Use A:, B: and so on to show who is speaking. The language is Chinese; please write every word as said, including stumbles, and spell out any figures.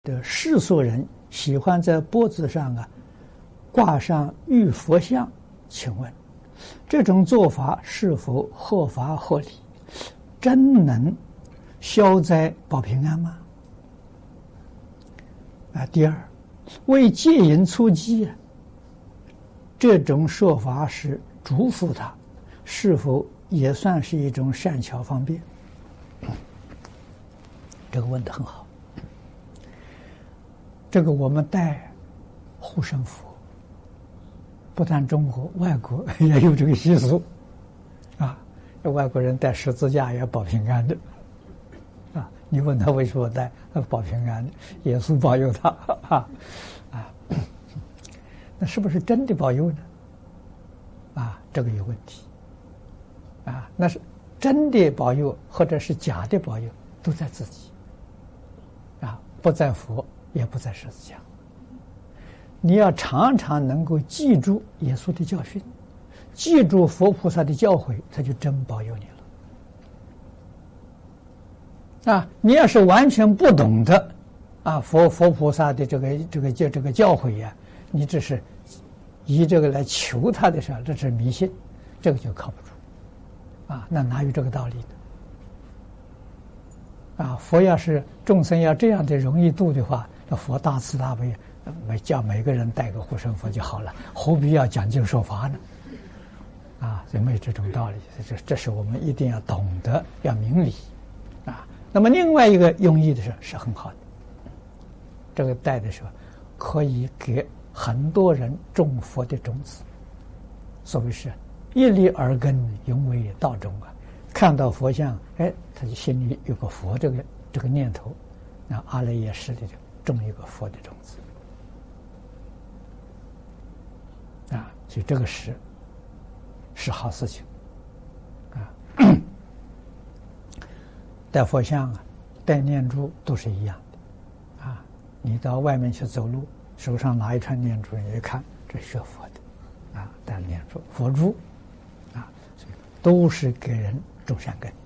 A: 的世俗人喜欢在脖子上啊挂上玉佛像，请问这种做法是否合法合理？真能消灾保平安吗？啊，第二，为戒淫出击，这种说法是嘱咐他，是否也算是一种善巧方便？这个问得很好。这个我们带护身符，不但中国，外国也有这个习俗啊。外国人带十字架也保平安的啊。你问他为什么带，他保平安的，耶稣保佑他啊啊。那是不是真的保佑呢？啊，这个有问题啊。那是真的保佑，或者是假的保佑，都在自己啊，不在佛。也不在十字架，你要常常能够记住耶稣的教训，记住佛菩萨的教诲，他就真保佑你了。啊，你要是完全不懂得啊佛佛菩萨的这个这个这这个教诲呀、啊，你只是以这个来求他的时候，这是迷信，这个就靠不住。啊，那哪有这个道理的？啊，佛要是众生要这样的容易度的话，那佛大慈大悲，每叫每个人带个护身符就好了，何必要讲经说法呢？啊，所以没有这种道理。这这是我们一定要懂得，要明理啊。那么另外一个用意的是是很好的，这个带的时候可以给很多人种佛的种子。所谓是一粒耳根，永为道种啊。看到佛像，哎，他就心里有个佛这个这个念头，那阿赖耶识里头种一个佛的种子啊，所以这个是是好事情啊。带佛像啊，带念珠都是一样的啊。你到外面去走路，手上拿一串念珠，你一看，这是佛的啊，带念珠、佛珠啊，所以都是给人种善根。